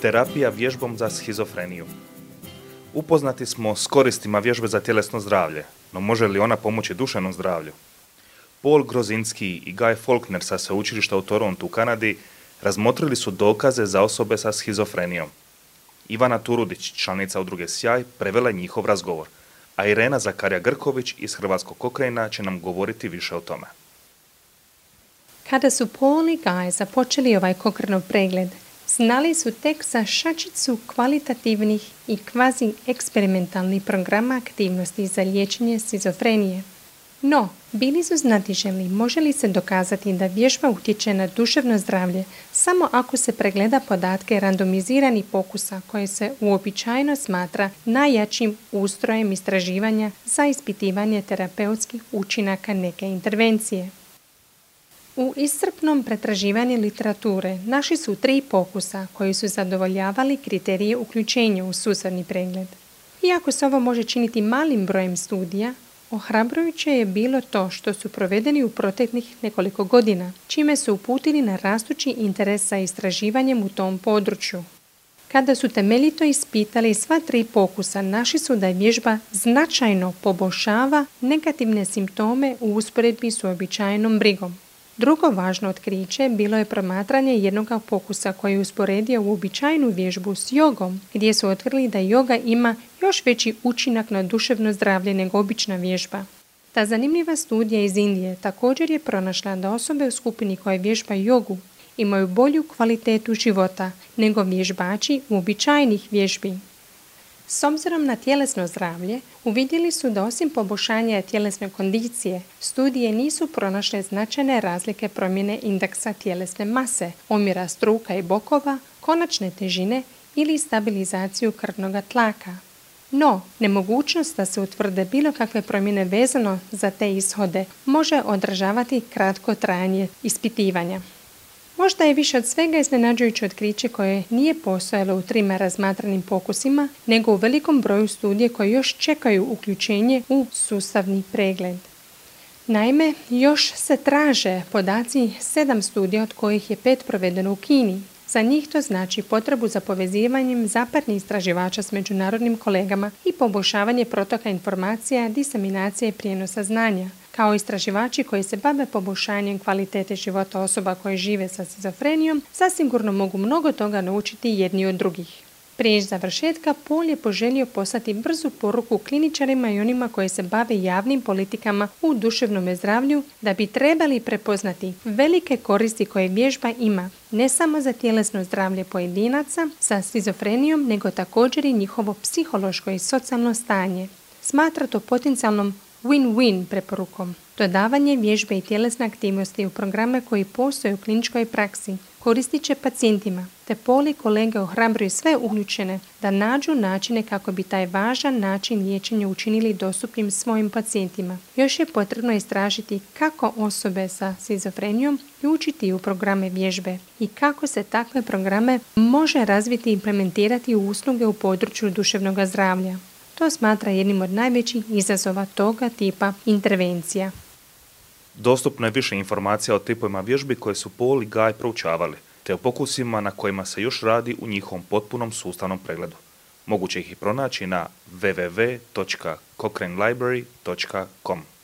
Terapija vježbom za schizofreniju. Upoznati smo s koristima vježbe za tjelesno zdravlje, no može li ona pomoći duševnom zdravlju? Paul Grozinski i Guy Faulkner sa sveučilišta u Torontu u Kanadi razmotrili su dokaze za osobe sa schizofrenijom. Ivana Turudić, članica udruge Sjaj, prevela je njihov razgovor, a Irena Zakarija-Grković iz Hrvatskog Cochrana će nam govoriti više o tome. Kada su Paul i Guy započeli ovaj Cochranov pregled, znali su tek za šačicu kvalitativnih i kvazi eksperimentalnih programa aktivnosti za liječenje schizofrenije. No, bili su znatiželjni može li se dokazati da vježba utječe na duševno zdravlje samo ako se pregleda podatke randomiziranih pokusa koje se uobičajeno smatra najjačim ustrojem istraživanja za ispitivanje terapeutskih učinaka neke intervencije. U iscrpnom pretraživanju literature našli su 3 pokusa koji su zadovoljavali kriterije uključenja u sustavni pregled. Iako se ovo može činiti malim brojem studija, ohrabrujuće je bilo to što su provedeni u proteklih nekoliko godina, čime su uputili na rastući interes za istraživanjem u tom području. Kada su temeljito ispitali sva 3 pokusa, našli su da vježba značajno poboljšava negativne simptome u usporedbi s uobičajenom brigom. Drugo važno otkriće bilo je promatranje jednog pokusa koji je usporedio uobičajenu vježbu s jogom, gdje su otkrili da joga ima još veći učinak na duševno zdravlje nego obična vježba. Ta zanimljiva studija iz Indije također je pronašla da osobe u skupini koje vježbaju jogu imaju bolju kvalitetu života nego vježbači uobičajenih vježbi. S obzirom na tjelesno zdravlje, uvidjeli su da osim poboljšanja tjelesne kondicije, studije nisu pronašle značajne razlike promjene indeksa tjelesne mase, omjera struka i bokova, konačne težine ili stabilizaciju krvnog tlaka. No, nemogućnost da se utvrde bilo kakve promjene vezano za te ishode može odražavati kratko trajanje ispitivanja. Možda je više od svega iznenađujuće otkriće koje nije postojalo u 3 razmatranim pokusima, nego u velikom broju studije koje još čekaju uključenje u sustavni pregled. Naime, još se traže podaci 7 studija od kojih je 5 provedeno u Kini. Za njih to znači potrebu za povezivanjem zapadnih istraživača s međunarodnim kolegama i poboljšavanje protoka informacija, diseminacije i prijenosa znanja, kao istraživači koji se bave poboljšanjem kvalitete života osoba koje žive sa schizofrenijom, zasigurno mogu mnogo toga naučiti jedni od drugih. Prije završetka, Paul je poželio poslati brzu poruku kliničarima i onima koji se bave javnim politikama u duševnom zdravlju da bi trebali prepoznati velike koristi koje vježba ima, ne samo za tjelesno zdravlje pojedinaca sa schizofrenijom, nego također i njihovo psihološko i socijalno stanje. Smatra to potencijalnom win-win preporukom. Dodavanje vježbe i tjelesne aktivnosti u programe koji postoje u kliničkoj praksi koristit će pacijentima, te Paul i kolege ohrabruju sve uključene da nađu načine kako bi taj važan način liječenja učinili dostupnim svojim pacijentima. Još je potrebno istražiti kako osobe sa schizofrenijom učiti u programe vježbe i kako se takve programe može razviti i implementirati u usluge u području duševnog zdravlja. To smatra jednim od najvećih izazova toga tipa intervencija. Dostupno je više informacija o tipovima vježbi koje su Paul i Guy proučavali, te o pokusima na kojima se još radi u njihovom potpunom sustavnom pregledu. Moguće ih pronaći na www.cochranelibrary.com.